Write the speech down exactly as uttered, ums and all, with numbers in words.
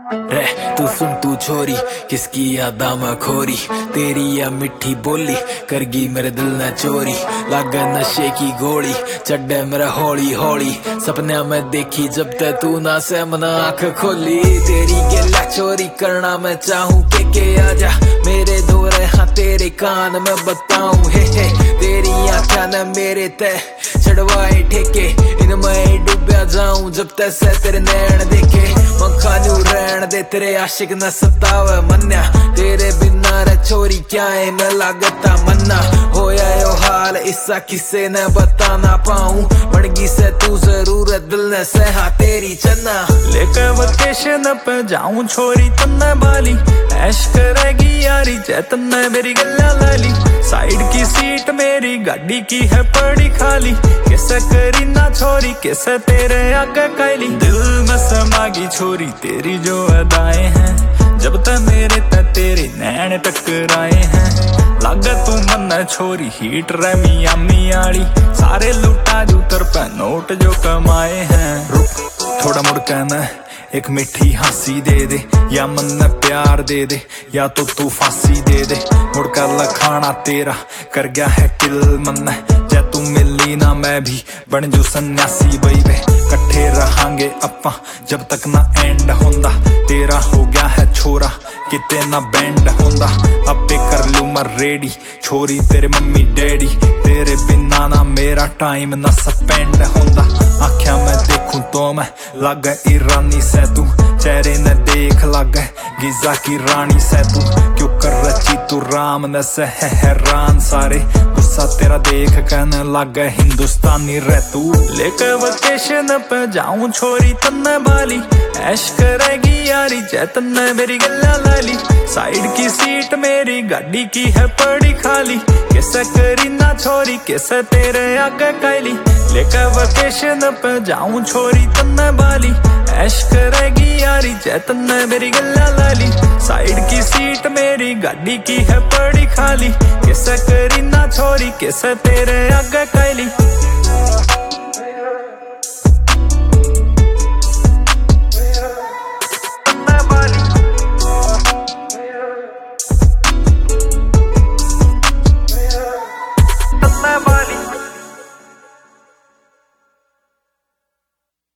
रे तू सुन तू छोरी, किसकी यादा मैं खोरी, तेरी या मिठी बोली करगी मेरे दिल ने चोरी। लागे नशे की गोली चढ़े मेरा हौली हौली, सपने में देखी जब तक तू ना से मना आंख खोली। तेरी गेला चोरी करना मैं चाहूं के के आजा मेरे दौरे, हाँ तेरे कान में बताऊं हे हे। तेरी आंखें ने मेरे ते चढ़वाए ठेके, इनमें डूबया जाऊं जब तक से तेरे नैन देखे। मखा न्यू रहन दे तेरे आशिक न सतावे मन्या, तेरे बिना रे छोरी क्या है मैं लागता मन्ना। होया यो हाल इसा किसे न बता ना पाऊं, बनगी से तू जरूरत दिल ने से हाँ तेरी चन्ना। लेकर वकेशन पे जाऊं छोरी तन्ने बाली, ऐश करेगी यारी जै तन्ने मेरी गल्ला लाली। साइड की सीट मेरी गाड़ी की है पड़ी खाली, कैसे करी ना छोरी कैसे तेरे आगे कैली। दिल में समागी छोरी तेरी जो अदाएं हैं, जब तक मेरे तक तेरे नैन टकराए हैं। लागे तू मन छोरी हीट रे मिया मियाड़ी, सारे लुटा जू तर पे नोट जो कमाए हैं। रुक थोड़ा मुड़ कहना एक मीठी हंसी दे दे, या मन ने प्यार दे दे या तो तू फांसी दे दे। मुड़ कर लखाना तेरा कर गया है किल मन, जै तू मिली ना मैं भी बन जू सन्यासी बईबे। कट्ठे रहांगे अपा जब तक ना एंड होंदा, तेरा हो गया है छोरा किते ना बैंड होंदा। अपे कर लू मैं रेडी छोरी तेरे मम्मी डैडी, तेरे बिना ना मेरा टाइम ना स्पेंड होंदा। आख्या मैं देखूं तो मैं लागे ईरानी से तू, चेहरे ने देख लागे गिजा की रानी से तू। क्यों कर रची तू राम ने से है हैरान सारे, गुस्सा तेरा देख कहने लागे हिंदुस्तानी रह तू। लेकर वकेशन पे जाऊं छोरी तन्ने बाली, ऐश करेगी यारी जै तन्ने मेरी गल्ला लाली। साइड की सीट मेरी गाड़ी की है पड़ी खाली, कैसे करी ना छोरी कैसे तेरे आगे कैली। लेकर वकेशन पे जाऊं छोरी तन्ने बाली, ऐश करेगी यारी जै तन्ने मेरी गल्ला लाली। साइड की सीट मेरी गाड़ी की है पड़ी खाली, कैसे करी ना छोरी कैसे तेरे आगे कैली।